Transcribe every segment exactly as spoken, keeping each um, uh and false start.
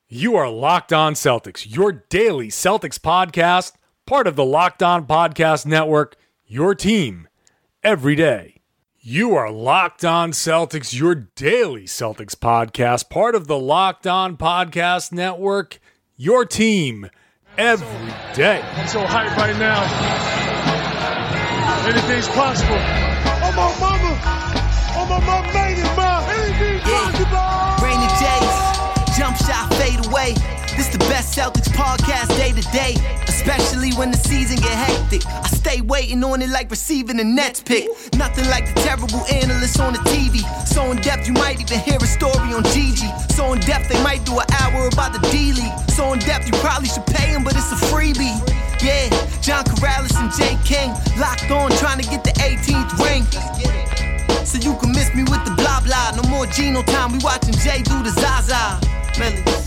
You are Locked On Celtics, your daily Celtics podcast, part of the Locked On Podcast Network, your team every day. You are Locked On Celtics, your daily Celtics podcast, part of the Locked On Podcast Network, your team every day. I'm so hyped right now. Anything's possible. Oh, my mama. Oh, my mama made it, ma. Anything's possible. Rainy days, jump shot, fade away. This the best Celtics podcast day to day, especially when the season get hectic. I stay waiting on it like receiving a Nets pick. Nothing like the terrible analysts on the T V. So in depth you might even hear a story on Gigi. So in depth they might do an hour about the D-League. So in depth you probably should pay him, but it's a freebie. Yeah, John Corrales and Jay King locked on trying to get the eighteenth ring. So you can miss me with the blah blah. No more Geno time, we watching Jay do the Zaza. Melodies.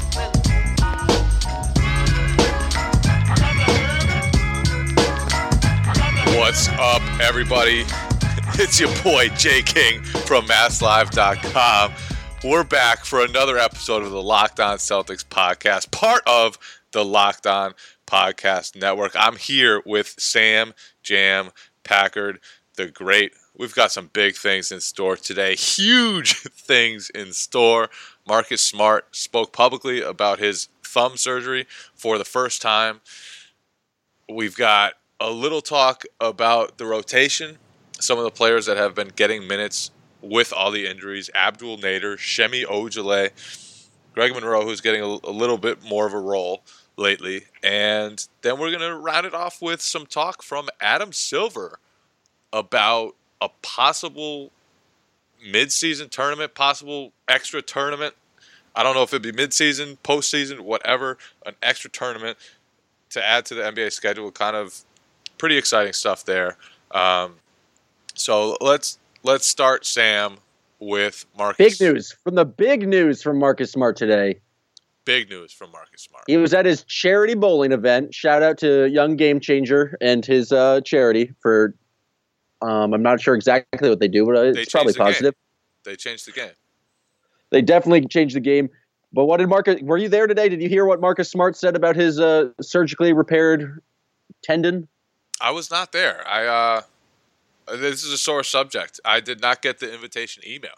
What's up, everybody? It's your boy, Jay King from Mass Live dot com. We're back for another episode of the Locked On Celtics podcast, part of the Locked On Podcast Network. I'm here with Sam Jam Packard, the great. We've got some big things in store today, huge things in store. Marcus Smart spoke publicly about his thumb surgery for the first time. We've got a little talk about the rotation, some of the players that have been getting minutes with all the injuries, Abdul Nader, Semi Ojeleye, Greg Monroe, who's getting a, a little bit more of a role lately. And then we're going to round it off with some talk from Adam Silver about a possible mid-season tournament, possible extra tournament. I don't know if it'd be mid-season, postseason, whatever, an extra tournament to add to the N B A schedule. Kind of pretty exciting stuff there. Um, so let's let's start, Sam, with Marcus. Big news from the big news from Marcus Smart today. Big news from Marcus Smart. He was at his charity bowling event. Shout out to Young Game Changer and his uh, charity for. Um, I'm not sure exactly what they do, but it's they probably the positive. Game. They changed the game. They definitely changed the game. But what did Marcus? Were you there today? Did you hear what Marcus Smart said about his uh, surgically repaired tendon? I was not there. I uh, this is a sore subject. I did not get the invitation email.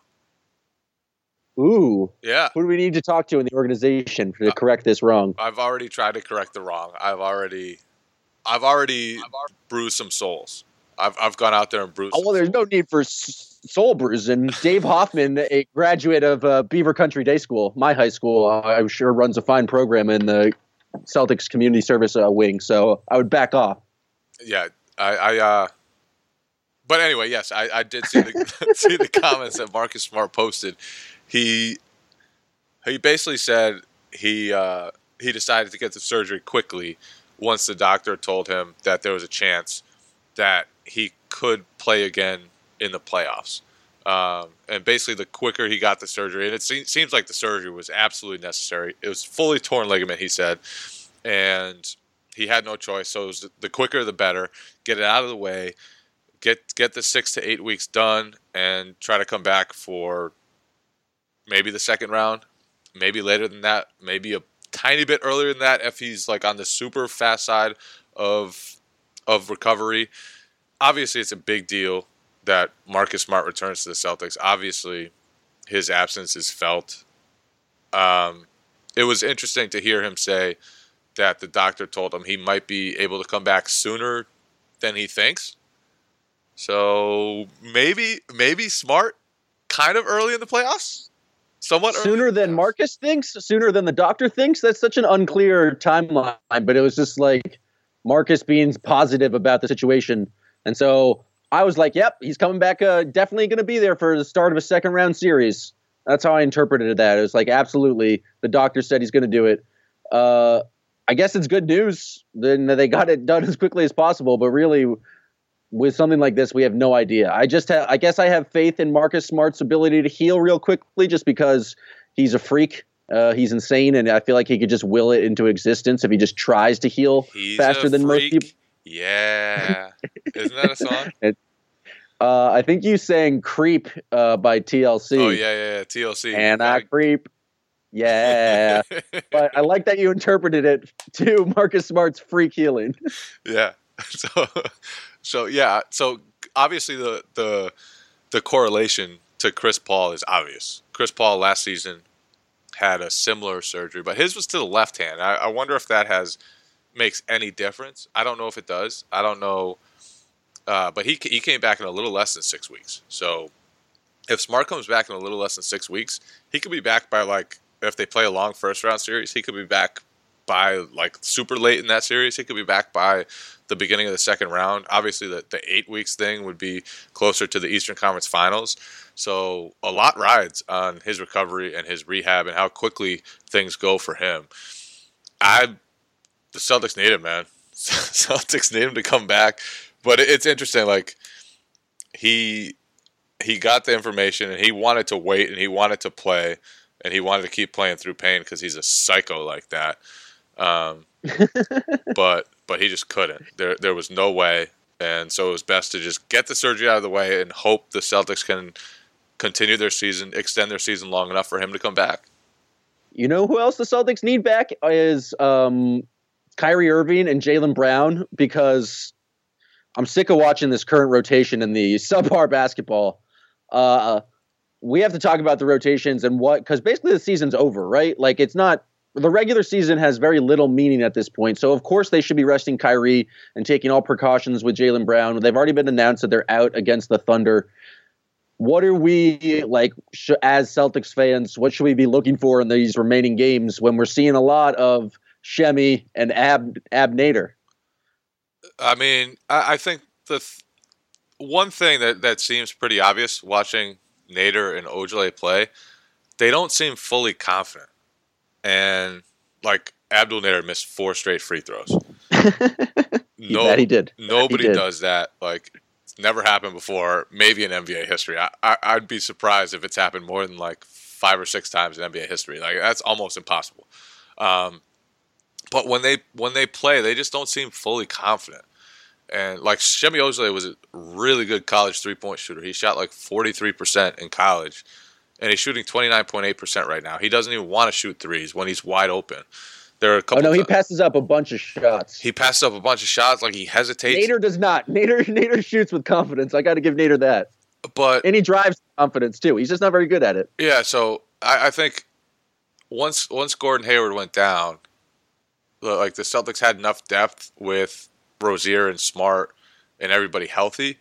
Ooh. Yeah. Who do we need to talk to in the organization to uh, correct this wrong? I've already tried to correct the wrong. I've already, I've already, I've already bruised some souls. I've I've gone out there and bruised. Oh well, there's no need for soul bruising. Dave Hoffman, a graduate of uh, Beaver Country Day School, my high school, uh, I'm sure runs a fine program in the Celtics community service uh, wing. So I would back off. Yeah, I, I uh, but anyway, yes, I, I did see the see the comments that Marcus Smart posted. He he basically said he uh, he decided to get the surgery quickly once the doctor told him that there was a chance that he could play again in the playoffs. Um, and basically, the quicker he got the surgery, and it se- seems like the surgery was absolutely necessary. It was fully torn ligament, he said, and he had no choice. So it was the quicker, the better. Get it out of the way, get get the six to eight weeks done, and try to come back for maybe the second round, maybe later than that, maybe a tiny bit earlier than that if he's like on the super fast side of of recovery. Obviously, it's a big deal that Marcus Smart returns to the Celtics. Obviously, his absence is felt. Um, it was interesting to hear him say that the doctor told him he might be able to come back sooner than he thinks. So maybe maybe Smart kind of early in the playoffs? Somewhat sooner early than Marcus thinks? Sooner than the doctor thinks? That's such an unclear timeline, but it was just like Marcus being positive about the situation. And so I was like, yep, he's coming back, uh, definitely going to be there for the start of a second round series. That's how I interpreted that. It was like, absolutely, the doctor said he's going to do it. Uh, I guess it's good news. Then they got it done as quickly as possible. But really, with something like this, we have no idea. I just have, I guess I have faith in Marcus Smart's ability to heal real quickly just because he's a freak. Uh, he's insane, and I feel like he could just will it into existence if he just tries to heal he's faster than most people. Yeah. Isn't that a song? it, uh, I think you sang Creep uh, by T L C. Oh, yeah, yeah, yeah. T L C. And I creep. Yeah. But I like that you interpreted it to Marcus Smart's freak healing. Yeah. So, so yeah. So obviously the the the correlation to Chris Paul is obvious. Chris Paul last season had a similar surgery, but his was to the left hand. I, I wonder if that has makes any difference. I don't know if it does. I don't know. Uh, but he he came back in a little less than six weeks. So if Smart comes back in a little less than six weeks, he could be back by, like, if they play a long first round series, he could be back by, like, super late in that series. He could be back by the beginning of the second round. Obviously, the, the eight weeks thing would be closer to the Eastern Conference Finals. So a lot rides on his recovery and his rehab and how quickly things go for him. I, the Celtics need him, man. Celtics need him to come back. But it's interesting, like, he he got the information and he wanted to wait and he wanted to play and he wanted to keep playing through pain because he's a psycho like that. Um, but but he just couldn't. There there was no way, and so it was best to just get the surgery out of the way and hope the Celtics can continue their season, extend their season long enough for him to come back. You know who else the Celtics need back is um, Kyrie Irving and Jaylen Brown, because I'm sick of watching this current rotation in the subpar basketball. Uh, we have to talk about the rotations and what, because basically the season's over, right? Like, it's not, the regular season has very little meaning at this point. So, of course, they should be resting Kyrie and taking all precautions with Jaylen Brown. They've already been announced that they're out against the Thunder. What are we, like, sh- as Celtics fans, what should we be looking for in these remaining games when we're seeing a lot of Shemi and Ab, Ab Nader? I mean, I, I think the th- one thing that, that seems pretty obvious watching Nader and Ojale play, they don't seem fully confident. And, like, Abdul Nader missed four straight free throws. no, that he did. Nobody he did. does that. Like, it's never happened before, maybe in N B A history. I, I, I'd be surprised if it's happened more than, like, five or six times in N B A history. Like, that's almost impossible. Um, but when they when they play, they just don't seem fully confident. And, like, Shemi Ojale was a really good college three-point shooter. He shot, like, forty-three percent in college. And he's shooting twenty-nine point eight percent right now. He doesn't even want to shoot threes when he's wide open. There are a couple oh, no, he times. passes up a bunch of shots. He passes up a bunch of shots. Like, he hesitates. Nader does not. Nader Nader shoots with confidence. I got to give Nader that. But And he drives confidence, too. He's just not very good at it. yeah, so I, I think once once Gordon Hayward went down, like, the Celtics had enough depth with Rozier and Smart and everybody healthy.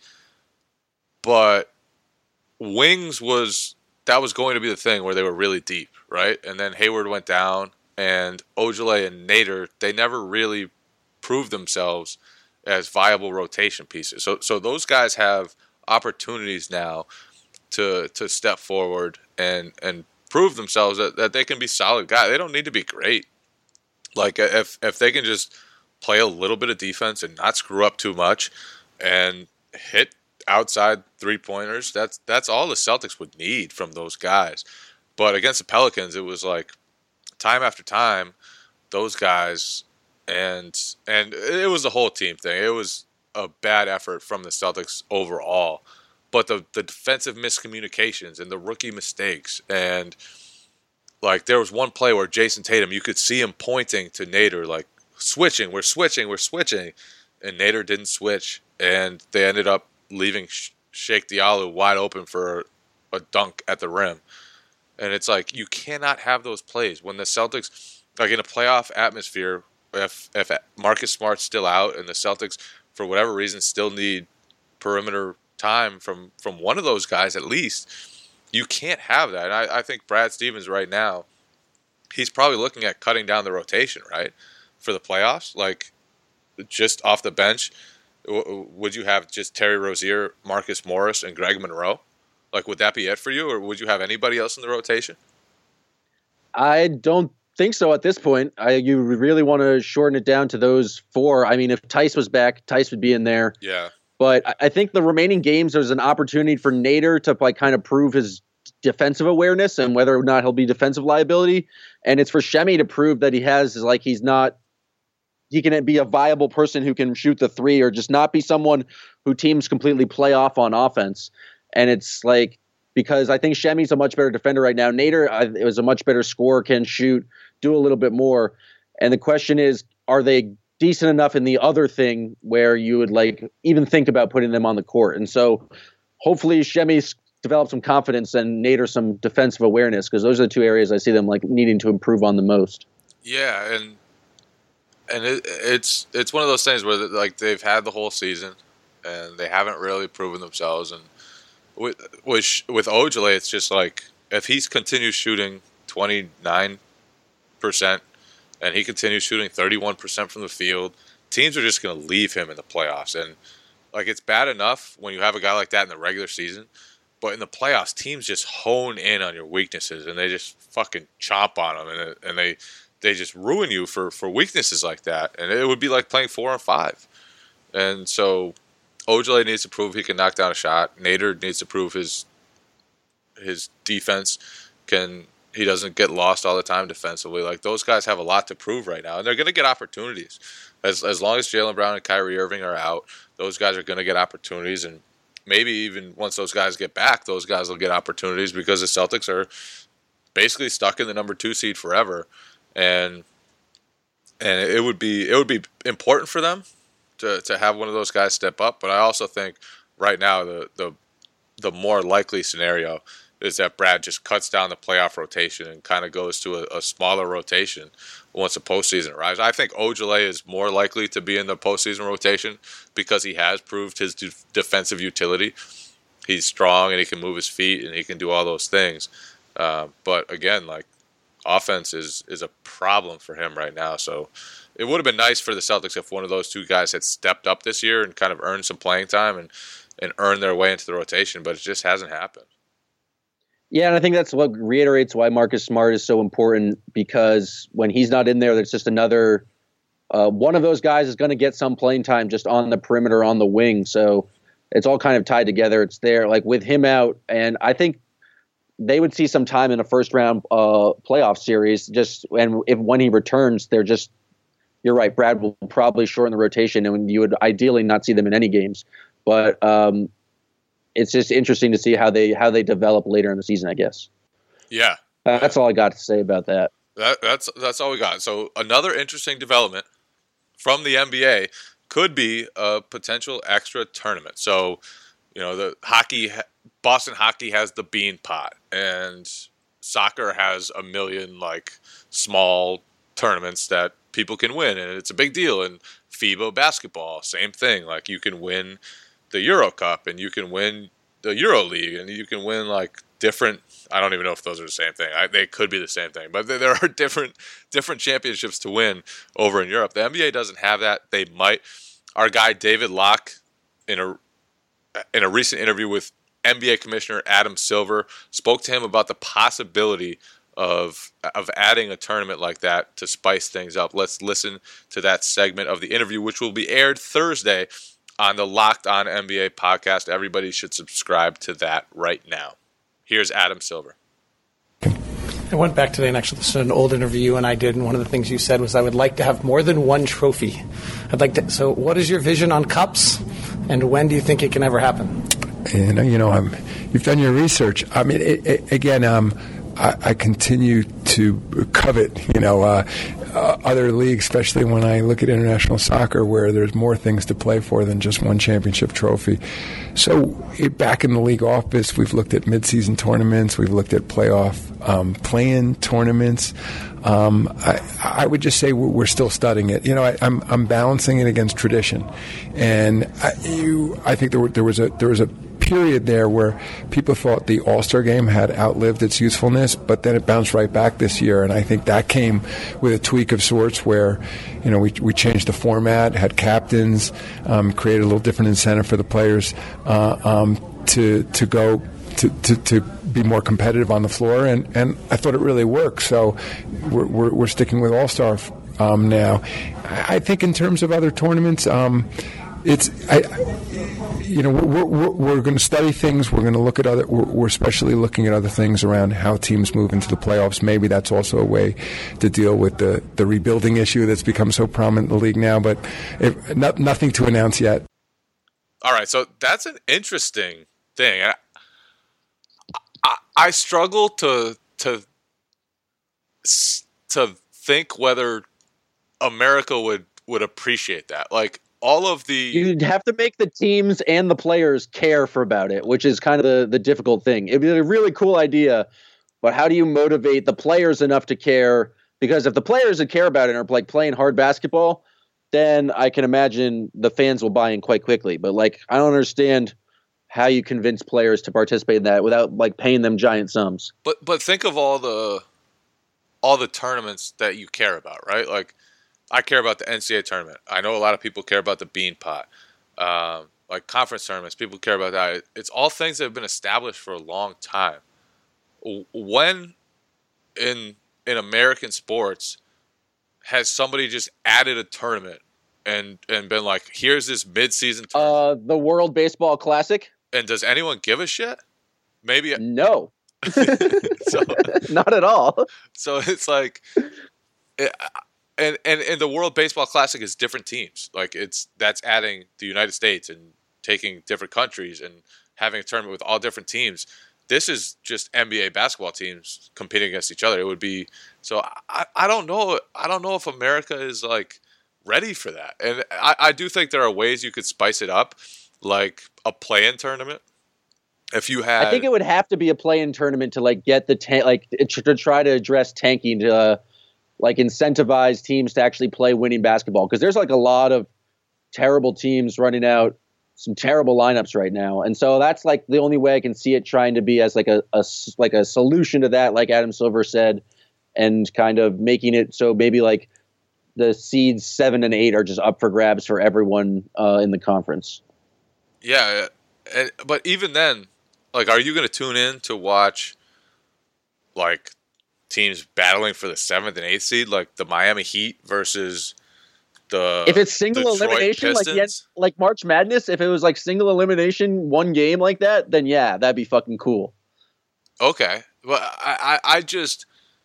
But wings was... that was going to be the thing where they were really deep, right? And then Hayward went down, and Ojale and Nader, they never really proved themselves as viable rotation pieces. So so those guys have opportunities now to to step forward and, and prove themselves that, that they can be solid guys. They don't need to be great. Like, if if they can just play a little bit of defense and not screw up too much and hit outside three-pointers, that's that's all the Celtics would need from those guys. But against the Pelicans, it was like time after time, those guys, and and it was the whole team thing. It was a bad effort from the Celtics overall. But the, the defensive miscommunications and the rookie mistakes, and, like, there was one play where Jason Tatum, you could see him pointing to Nader, like, switching, we're switching, we're switching. And Nader didn't switch, and they ended up leaving Sheikh Diallo wide open for a dunk at the rim. And it's like, you cannot have those plays. When the Celtics, like, in a playoff atmosphere, if if Marcus Smart's still out and the Celtics, for whatever reason, still need perimeter time from, from one of those guys at least, you can't have that. And I, I think Brad Stevens right now, he's probably looking at cutting down the rotation, right, for the playoffs. Like, just off the bench, would you have just Terry Rozier, Marcus Morris, and Greg Monroe? Like, would that be it for you, or would you have anybody else in the rotation? I don't think so at this point. I you really want to shorten it down to those four. I mean, if Tice was back, Tice would be in there. Yeah. But I think the remaining games, there's an opportunity for Nader to, like, kind of prove his defensive awareness and whether or not he'll be defensive liability. And it's for Shemi to prove that he has, like, he's not, he can be a viable person who can shoot the three, or just not be someone who teams completely play off on offense. And it's like, because I think Shemi's a much better defender right now. Nader uh, is a much better scorer, can shoot do a little bit more. And the question is, are they decent enough in the other thing where you would like even think about putting them on the court? And so hopefully Shemi's develop some confidence and Nader some defensive awareness, because those are the two areas I see them like needing to improve on the most. Yeah, and and it, it's it's one of those things where like they've had the whole season and they haven't really proven themselves. And with with, with Ojale, it's just like if he continues shooting twenty-nine percent and he continues shooting thirty-one percent from the field, teams are just going to leave him in the playoffs. And like it's bad enough when you have a guy like that in the regular season, but in the playoffs, teams just hone in on your weaknesses and they just fucking chomp on them, and and they they just ruin you for, for weaknesses like that. And it would be like playing four on five. And so Ojale needs to prove he can knock down a shot. Nader needs to prove his his defense can he doesn't get lost all the time defensively. Like those guys have a lot to prove right now, and they're going to get opportunities. As as long as Jaylen Brown and Kyrie Irving are out, those guys are going to get opportunities, and maybe even once those guys get back, those guys will get opportunities because the Celtics are basically stuck in the number two seed forever, and and it would be it would be important for them to to have one of those guys step up. But I also think right now the the the more likely scenario is that Brad just cuts down the playoff rotation and kind of goes to a, a smaller rotation once the postseason arrives. I think Ojale is more likely to be in the postseason rotation because he has proved his de- defensive utility. He's strong and he can move his feet and he can do all those things. Uh, but again, like offense is is a problem for him right now. So it would have been nice for the Celtics if one of those two guys had stepped up this year and kind of earned some playing time and, and earned their way into the rotation, but it just hasn't happened. Yeah, and I think that's what reiterates why Marcus Smart is so important, because when he's not in there, there's just another uh, one of those guys is going to get some playing time just on the perimeter, on the wing. So it's all kind of tied together. It's there, like with him out, and I think they would see some time in a first round uh, playoff series. Just and if when he returns, they're just you're right. Brad will probably shorten the rotation, and you would ideally not see them in any games, but. Um, It's just interesting to see how they how they develop later in the season, I guess. Yeah, uh, that's all I got to say about that. that. That's that's all we got. So another interesting development from the N B A could be a potential extra tournament. So, you know, the hockey, Boston hockey has the Bean Pot, and soccer has a million like small tournaments that people can win, and it's a big deal. And FIBA basketball, same thing. Like you can win the Euro Cup, and you can win the Euro League, and you can win like different. I don't even know if those are the same thing. I, they could be the same thing, but there are different different championships to win over in Europe. The N B A doesn't have that. They might. Our guy David Locke, in a in a recent interview with N B A Commissioner Adam Silver, spoke to him about the possibility of of adding a tournament like that to spice things up. Let's listen to that segment of the interview, which will be aired Thursday on the Locked On N B A podcast. Everybody should subscribe to that right now. Here's Adam Silver. I went back today and actually listened to an old interview you and I did, and one of the things you said was, I would like to have more than one trophy. I'd like to. So what is your vision on cups, and when do you think it can ever happen? And, you know, I'm, you've done your research. I mean, it, it, again, um, I, I continue to covet, you know, uh, uh, other leagues, especially when I look at international soccer, where there's more things to play for than just one championship trophy. So it, back in the league office, we've looked at midseason tournaments, we've looked at playoff um, play-in tournaments. Um, I, I would just say we're, we're still studying it. You know, I, I'm I'm balancing it against tradition, and I, you, I think there, were, there was a there was a period there where people thought the All-Star game had outlived its usefulness, but then it bounced right back this year, and I think that came with a tweak of sorts where, you know, we we changed the format, had captains, um, created a little different incentive for the players uh, um, to to go to, to to be more competitive on the floor, and, and I thought it really worked. So we're we're, we're sticking with All-Star um, now. I think in terms of other tournaments, um, it's I, you know we're we're, we're going to study things. We're going to look at other. We're, we're especially looking at other things around how teams move into the playoffs. Maybe that's also a way to deal with the, the rebuilding issue that's become so prominent in the league now. But if, not, nothing to announce yet. All right, so that's an interesting thing. I, I, I struggle to to to think whether America would, would appreciate that. Like all of the You'd have to make the teams and the players care for about it, which is kind of the, the difficult thing. It'd be a really cool idea, but how do you motivate the players enough to care? Because if the players that care about it are like playing hard basketball, then I can imagine the fans will buy in quite quickly. But like, I don't understand how you convince players to participate in that without like paying them giant sums. But but think of all the all the tournaments that you care about, right? Like I care about the N C double A tournament. I know a lot of people care about the Bean Pot, um, like conference tournaments. People care about that. It's all things that have been established for a long time. When in in American sports has somebody just added a tournament and and been like, here's this mid-season tournament? Uh, the World Baseball Classic? And does anyone give a shit? Maybe no. so, not at all. So it's like, it, and, and and the World Baseball Classic is different teams. Like it's that's adding the United States and taking different countries and having a tournament with all different teams. This is just N B A basketball teams competing against each other. It would be so. I, I don't know. I don't know if America is like ready for that. And I, I do think there are ways you could spice it up, like a play-in tournament. If you had, I think it would have to be a play-in tournament to like get the ta- like to try to address tanking to uh, like incentivize teams to actually play winning basketball, because there's like a lot of terrible teams running out some terrible lineups right now, and so that's like the only way I can see it trying to be as like a, a like a solution to that, like Adam Silver said, and kind of making it so maybe like the seeds seven and eight are just up for grabs for everyone uh, in the conference. Yeah, and, but even then, like, are you going to tune in to watch like teams battling for the seventh and eighth seed, like the Miami Heat versus the if it's single Detroit elimination, like the, Pistons? like March Madness, if it was like single elimination, one game like that, then yeah, that'd be fucking cool. Okay, well, I, I, I just,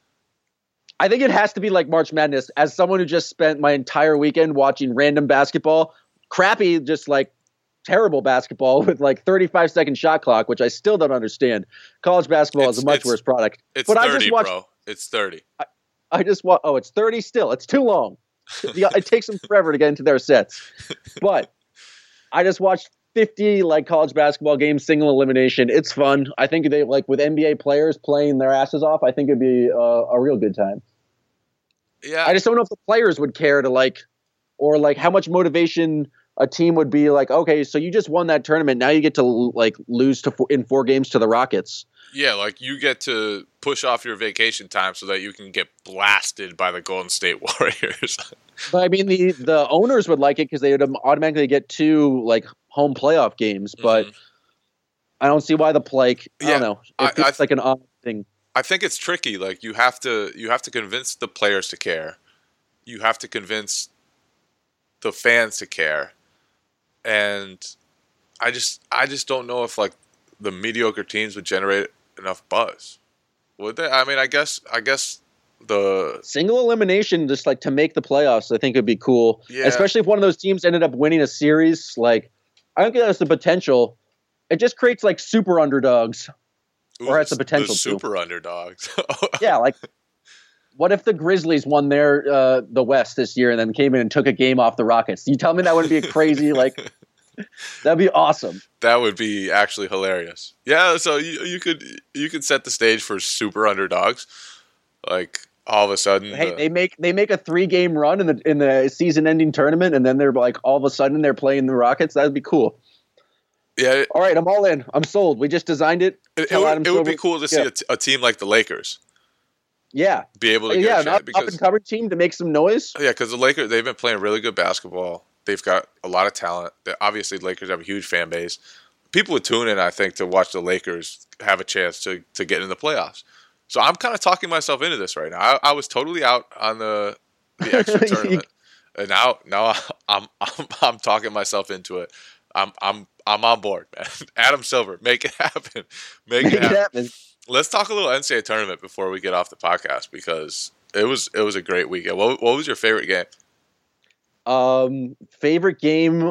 I think it has to be like March Madness. As someone who just spent my entire weekend watching random basketball, crappy, just like terrible basketball with like thirty-five second shot clock, which I still don't understand. College basketball It's- is a much it's- worse product. it's but thirty, I just watched, bro. It's thirty. I just want. Oh, it's thirty still. It's too long. Yeah, it takes them forever to get into their sets. But I just watched fifty like college basketball games, single elimination. It's fun. I think they like with N B A players playing their asses off. I think it'd be uh, a real good time. Yeah, I just don't know if the players would care to like, or like how much motivation a team would be like, okay, so you just won that tournament. Now you get to like lose to four, in four games to the Rockets. yeah, like you get to push off your vacation time so that you can get blasted by the Golden State Warriors. But I mean, the the owners would like it because they would automatically get two like home playoff games. But Mhm. I don't see why the like I Yeah, don't know. I- It feels I th- like an odd thing. I think it's tricky. Like you have to you have to convince the players to care. You have to convince the fans to care. And I just I just don't know if like the mediocre teams would generate enough buzz. Would they? I mean, I guess I guess the Single elimination, just like to make the playoffs, I think would be cool. Yeah. Especially if one of those teams ended up winning a series. Like, I think that's the potential. It just creates like super underdogs. ooh, Or has the potential to. super underdogs. Yeah, like what if the Grizzlies won their uh, the West this year and then came in and took a game off the Rockets? You tell me that wouldn't be a crazy like that'd be awesome. That would be actually hilarious. Yeah, so you you could you could set the stage for super underdogs. Like all of a sudden, Hey, the- they make they make a three game run in the in the season ending tournament, and then they're like all of a sudden they're playing the Rockets. That'd be cool. yeah, it, All right, I'm all in. I'm sold. We just designed it. it, Tell would, Adam it would be Silver- cool to see yeah. a, t- a team like the Lakers Yeah, be able to get yeah, a an shot up, up because and coming team to make some noise. yeah, because the Lakers they've been playing really good basketball. They've got a lot of talent. They, obviously, the Lakers have a huge fan base. People would tune in, I think, to watch the Lakers have a chance to to get in the playoffs. So I'm kind of talking myself into this right now. I, I was totally out on the the extra tournament, and now now I'm I'm I'm talking myself into it. I'm I'm I'm on board, man. Adam Silver, make it happen. Make, Make it it happen. happen. Let's talk a little N C double A tournament before we get off the podcast because it was it was a great weekend. What what was your favorite game? Um, favorite game.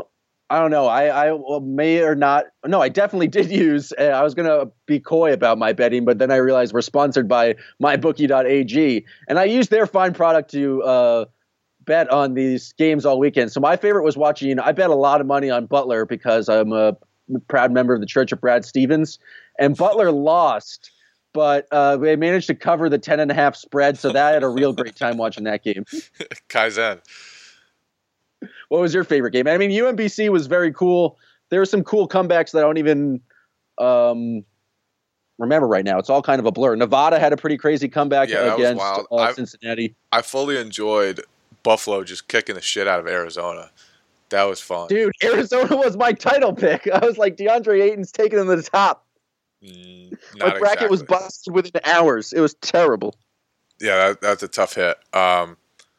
I don't know. I, I may or not. No, I definitely did use. Uh, I was going to be coy about my betting, but then I realized we're sponsored by my bookie dot a g. And I used their fine product to uh, bet on these games all weekend. So my favorite was watching. I bet a lot of money on Butler because I'm a proud member of the Church of Brad Stevens. And Butler lost, but uh, they managed to cover the ten and a half spread. So that I had a real great time watching that game. Kaizen. What was your favorite game? I mean, U M B C was very cool. There were some cool comebacks that I don't even um, remember right now. It's all kind of a blur. Nevada had a pretty crazy comeback yeah, against uh, Cincinnati. I fully enjoyed Buffalo just kicking the shit out of Arizona. That was fun. Dude, Arizona was my title pick. I was like, DeAndre Ayton's taking him to the top. Mm, my bracket exactly. was busted within hours. It was terrible. Yeah, that, that's a tough hit. Um,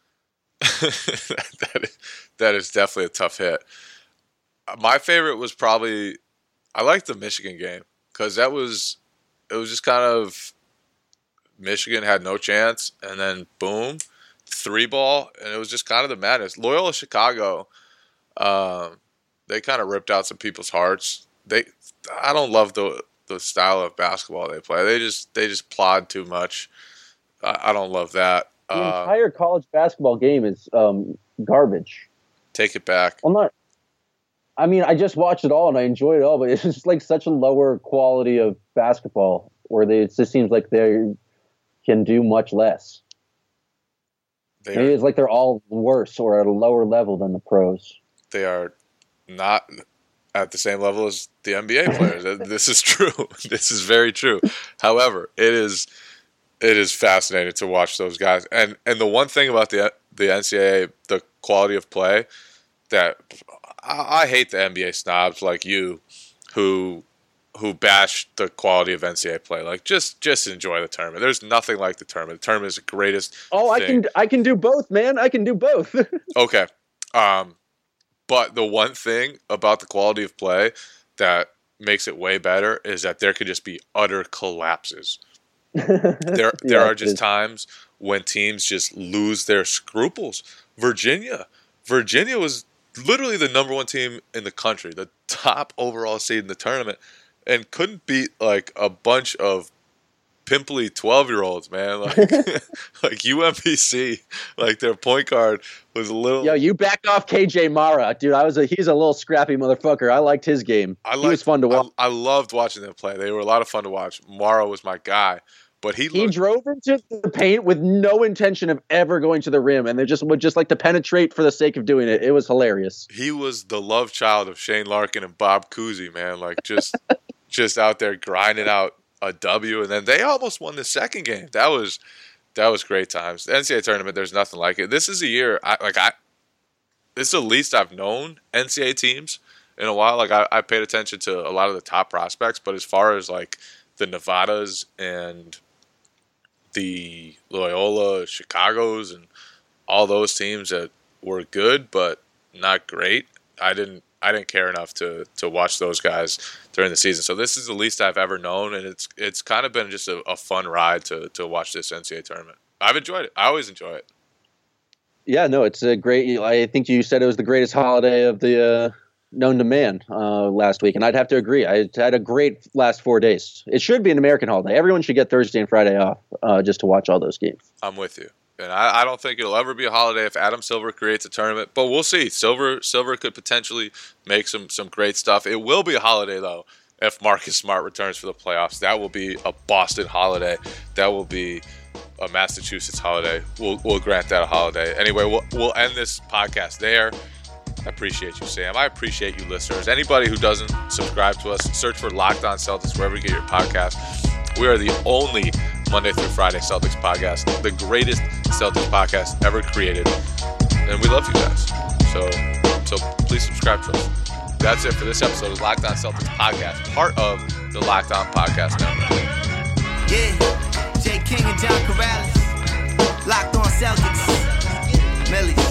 that, is, that is definitely a tough hit. My favorite was probably, I liked the Michigan game because that was, it was just kind of, Michigan had no chance and then boom, three ball, and it was just kind of the madness. Loyola Chicago, um, they kind of ripped out some people's hearts. They, I don't love the the style of basketball they play. They just they just plod too much. I, I don't love that. The uh, entire college basketball game is um, garbage. Take it back. I'm not. I mean, I just watched it all and I enjoyed it all, but it's just like such a lower quality of basketball where they, it just seems like they can do much less. They Maybe are, it's like they're all worse or at a lower level than the pros. They are not at the same level as the N B A players. This is true. This is very true. However, it is it is fascinating to watch those guys. And and the one thing about the the N C double A, the quality of play, that I, I hate the N B A snobs like you who who bash the quality of N C double A play. Like just just enjoy the tournament. There's nothing like the tournament. The tournament is the greatest. Oh, I thing. can I can do both, man. I can do both. Okay. Um But the one thing about the quality of play that makes it way better is that there could just be utter collapses. There there Yeah, are it just is. times when teams just lose their scruples. Virginia. Virginia was literally the number one team in the country, the top overall seed in the tournament, and couldn't beat like a bunch of pimply twelve-year-olds, man. Like, like U M B C, like their point guard was a little. Yo, you back off K J Mara, dude. I was a he's a little scrappy motherfucker. I liked his game. I liked, he was fun to watch. I, I loved watching them play. They were a lot of fun to watch. Mara was my guy, but he He looked, drove into the paint with no intention of ever going to the rim, and they just would just like to penetrate for the sake of doing it. It was hilarious. he was the love child of Shane Larkin and Bob Cousy, man. Like just just out there grinding out a W, and then they almost won the second game. That was that was great times. The N C double A tournament, there's nothing like it. This is a year I like I this is the least I've known N C double A teams in a while. Like I, I paid attention to a lot of the top prospects, but as far as like the Nevadas and the Loyola Chicagos and all those teams that were good but not great, I didn't I didn't care enough to to watch those guys during the season. So this is the least I've ever known, and it's it's kind of been just a, a fun ride to to watch this N C double A tournament. I've enjoyed it. I always enjoy it. Yeah, no, it's a great. I think you said it was the greatest holiday of the uh, known to man uh, last week, and I'd have to agree. I had a great last four days. It should be an American holiday. Everyone should get Thursday and Friday off uh, just to watch all those games. I'm with you. And I, I don't think it'll ever be a holiday if Adam Silver creates a tournament, but we'll see. Silver Silver could potentially make some, some great stuff. It will be a holiday, though, if Marcus Smart returns for the playoffs. That will be a Boston holiday. That will be a Massachusetts holiday. We'll, we'll grant that a holiday. Anyway, we'll, we'll end this podcast there. I appreciate you, Sam. I appreciate you, listeners. Anybody who doesn't subscribe to us, search for Locked On Celtics wherever you get your podcast. We are the only Monday through Friday Celtics podcast, the greatest Celtics podcast ever created, and we love you guys. So, so please subscribe to us. That's it for this episode of Locked On Celtics podcast, part of the Locked On Podcast Network. Yeah, Jay King and John Corrales, Locked On Celtics, Millie.